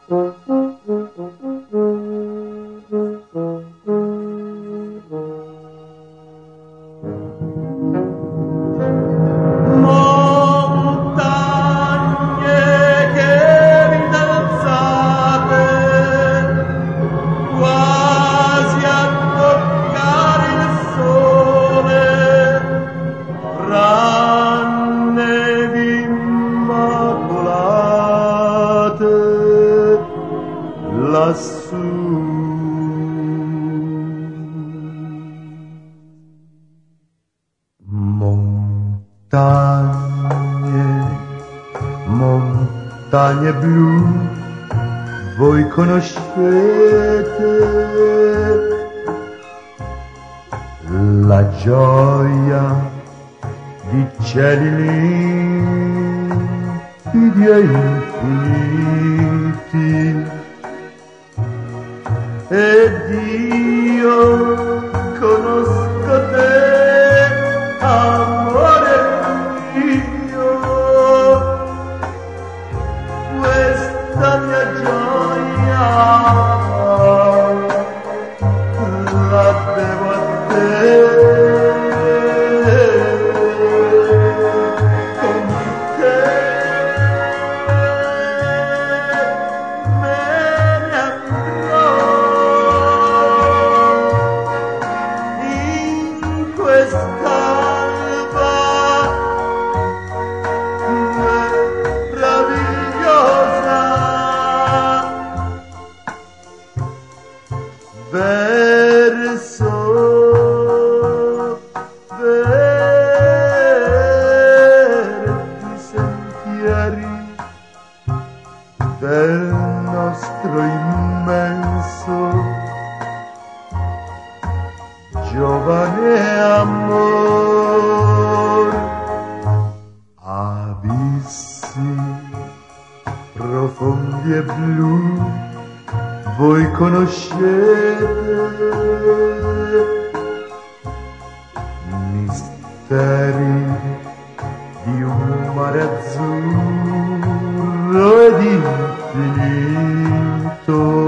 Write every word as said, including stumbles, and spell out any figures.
Montagne, montagne blu, voi conoscete la gioia di cieli limpidi e infiniti, ed io conosco te, amore mio, questa mia gioia la devo a te. Con te me ne andrò in quest'alba meravigliosa, verso verdi sentieri del nostro immenso giovane amor. Abissi profondi e blu, voi conoscete misteri di un mare azzurro ed infinito.